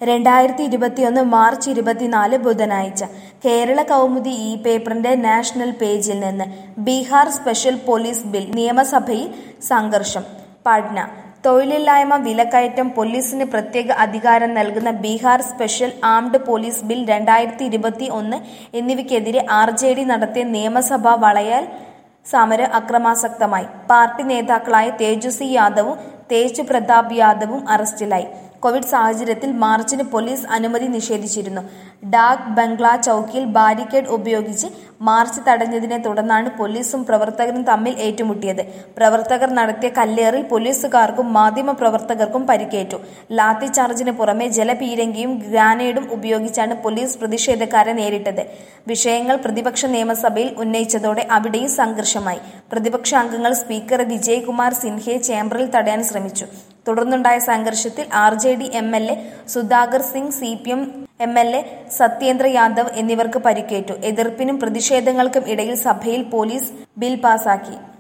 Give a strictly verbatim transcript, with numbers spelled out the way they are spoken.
രണ്ടായിരത്തി ഇരുപത്തിയൊന്ന് മാർച്ച് ഇരുപത്തിനാല് ബുധനാഴ്ച കേരള കൗമുദി ഈ പേപ്പറിന്റെ നാഷണൽ പേജിൽ നിന്ന് ബീഹാർ സ്പെഷ്യൽ പോലീസ് ബിൽ നിയമസഭയിൽ സംഘർഷം. പാട്ന. തൊഴിലില്ലായ്മ, വിലക്കയറ്റം, പോലീസിന് പ്രത്യേക അധികാരം നൽകുന്ന Bihar special armed police bill രണ്ടായിരത്തി ഇരുപത്തി ഒന്ന് എന്നിവയ്ക്കെതിരെ ആർ ജെ ഡി നടത്തിയ നിയമസഭാ വളയൽ സമരം അക്രമാസക്തമായി. പാർട്ടി നേതാക്കളായ തേജസ്വി യാദവും തേജ് പ്രതാപ് യാദവും അറസ്റ്റിലായി. കോവിഡ് സാഹചര്യത്തിൽ മാർച്ചിന് പോലീസ് അനുമതി നിഷേധിച്ചിരുന്നു. ഡാക് ബംഗ്ലാ ചൌക്കിൽ ബാരിക്കേഡ് ഉപയോഗിച്ച് മാർച്ച് തടഞ്ഞതിനെ തുടർന്നാണ് പോലീസും പ്രവർത്തകരും തമ്മിൽ ഏറ്റുമുട്ടിയത്. പ്രവർത്തകർ നടത്തിയ കല്ലേറിൽ പോലീസുകാർക്കും മാധ്യമപ്രവർത്തകർക്കും പരിക്കേറ്റു. ലാത്തി ചാർജിന് പുറമെ ജലപീരങ്കിയും ഗ്രാനേഡും ഉപയോഗിച്ചാണ് പോലീസ് പ്രതിഷേധക്കാരെ നേരിട്ടത്. വിഷയങ്ങൾ പ്രതിപക്ഷ നിയമസഭയിൽ ഉന്നയിച്ചതോടെ അവിടെയും സംഘർഷമായി. പ്രതിപക്ഷ അംഗങ്ങൾ സ്പീക്കർ വിജയ് കുമാർ സിൻഹയെ ചേംബറിൽ തടയാൻ ശ്രമിച്ചു. തുടർന്നുണ്ടായ സംഘർഷത്തിൽ R J D M L A Sudhakar Singh, C P M M L A Satyendra Yadav എന്നിവർക്ക് പരിക്കേറ്റു. എതിർപ്പിനും പ്രതിഷേധങ്ങൾക്കും ഇടയിൽ സഭയിൽ പോലീസ് ബിൽ പാസാക്കി.